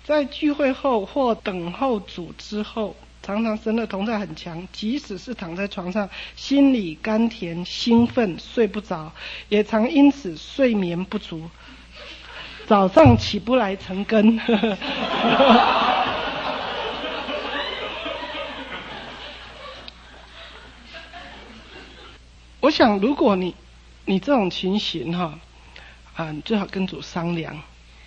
在聚会后或等候主之后，常常神的同在很强，即使是躺在床上，心里甘甜兴奋，睡不着，也常因此睡眠不足，早上起不来成根。我想如果你这种情形你最好跟主商量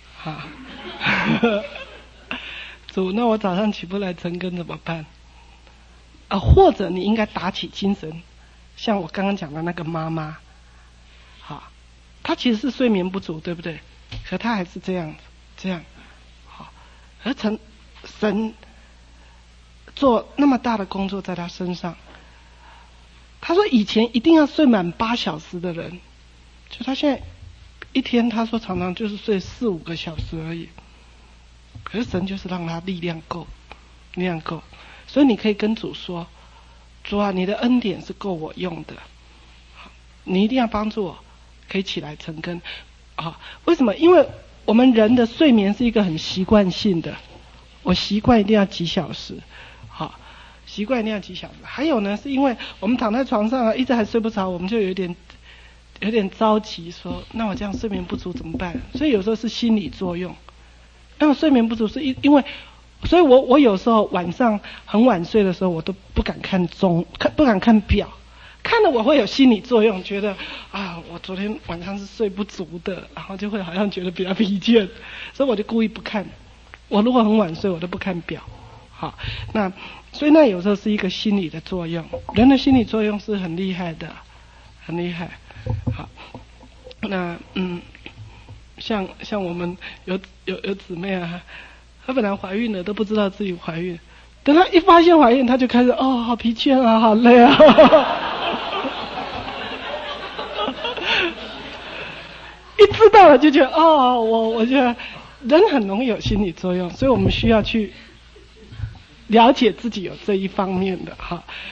主，那我早上起不来成根怎么办？或者你应该打起精神，像我刚刚讲的那个妈妈，她其实是睡眠不足，对不对？可她还是这样，而神做那么大的工作在她身上。她说以前一定要睡满8小时的人，就她现在一天，她说常常就是睡4-5个小时而已。可是神就是让她力量够，所以你可以跟主说，主啊，你的恩典是够我用的，你一定要帮助我可以起来成根。为什么？因为我们人的睡眠是一个很习惯性的，我习惯一定要几小时，习惯一定要几小时。还有呢，是因为我们躺在床上一直还睡不着，我们就有点着急，说那我这样睡眠不足怎么办？所以有时候是心理作用。那我睡眠不足是因为，所以我有时候晚上很晚睡的时候，我都不敢看钟，不敢看表，看了我会有心理作用，觉得我昨天晚上是睡不足的，然后就会好像觉得比较疲倦，所以我就故意不看。我如果很晚睡，我都不看表。所以那有时候是一个心理的作用，人的心理作用是很厉害的，很厉害。像我们有姊妹她本来怀孕了都不知道自己怀孕，等她一发现怀孕，她就开始好疲倦啊，好累啊。一知道了就觉得我觉得人很容易有心理作用，所以我们需要去了解自己有这一方面的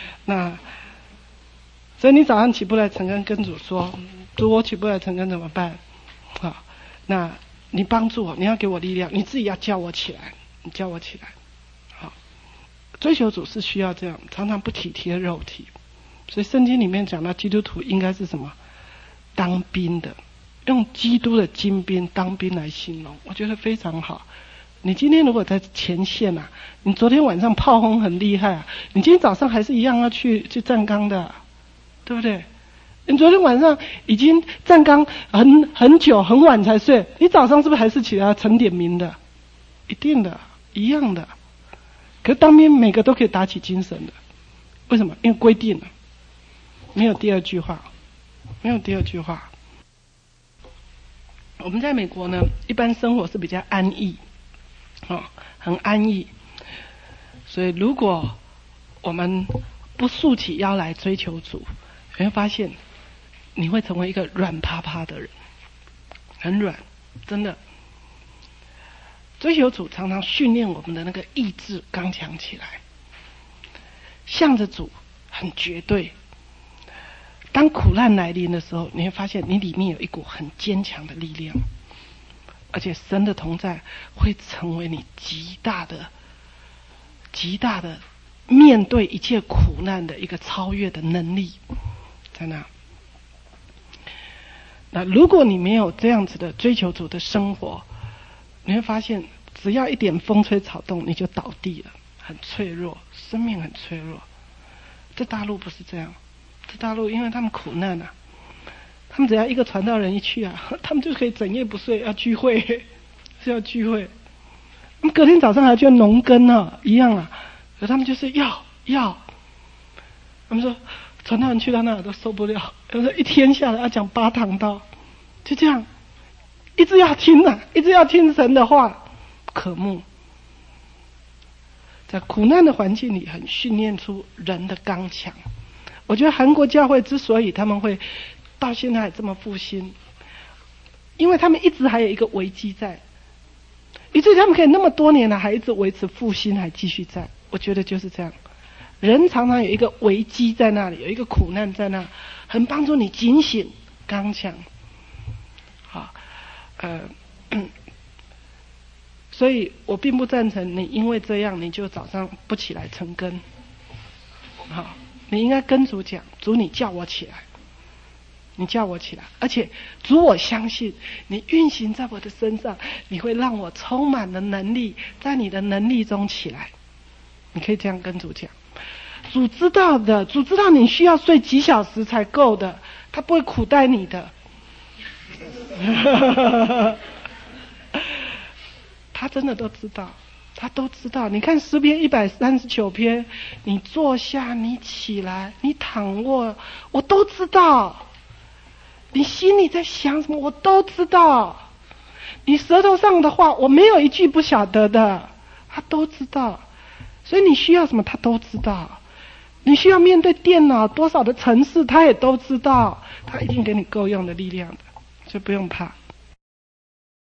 所以你早上起不来成根，跟主说，主，我起不来成根怎么办？那你帮助我，你要给我力量，你自己要叫我起来，你叫我起来。追求主是需要这样，常常不体贴肉体。所以圣经里面讲到基督徒应该是什么？当兵的，用基督的精兵当兵来形容，我觉得非常好。你今天如果在前线你昨天晚上炮轰很厉害你今天早上还是一样要去站岗的，对不对？你昨天晚上已经站岗很久很晚才睡，你早上是不是还是起来晨点名的？一定的，一样的。可是当兵每个都可以打起精神的，为什么？因为规定了，没有第二句话。我们在美国呢，一般生活是比较安逸，很安逸。所以如果我们不竖起腰来追求主，你会发现你会成为一个软趴趴的人，很软，真的。追求主常常训练我们的那个意志刚强起来，向着主很绝对。当苦难来临的时候，你会发现你里面有一股很坚强的力量，而且神的同在会成为你极大的面对一切苦难的一个超越的能力在那。那如果你没有这样子的追求主的生活，你会发现只要一点风吹草动你就倒地了，很脆弱，生命很脆弱。这大陆不是这样，这大陆因为他们苦难他们只要一个传道人一去他们就可以整夜不睡，要聚会，是要聚会。他们隔天早上还去农耕一样可他们就是要，他们说传道人去到那都受不了，有时候一天下来要讲8堂道，就这样一直要听一直要听神的话，渴慕。在苦难的环境里很训练出人的刚强。我觉得韩国教会之所以他们会到现在这么复兴，因为他们一直还有一个危机在，以至于他们可以那么多年了还一直维持复兴还继续在。我觉得就是这样，人常常有一个危机在那里，有一个苦难在那，很帮助你警醒所以我并不赞成你因为这样你就早上不起来晨更。好，你应该跟主讲，主你叫我起来，你叫我起来，而且主我相信你运行在我的身上，你会让我充满了能力，在你的能力中起来。你可以这样跟主讲。主知道的，主知道你需要睡几小时才够的，他不会苦待你的。他真的都知道，他都知道。你看诗篇139篇，你坐下，你起来，你躺卧，我都知道。你心里在想什么，我都知道。你舌头上的话，我没有一句不晓得的，他都知道。所以你需要什么，他都知道。你需要面对电脑多少的程式，他也都知道。他一定给你够用的力量的，所以不用怕。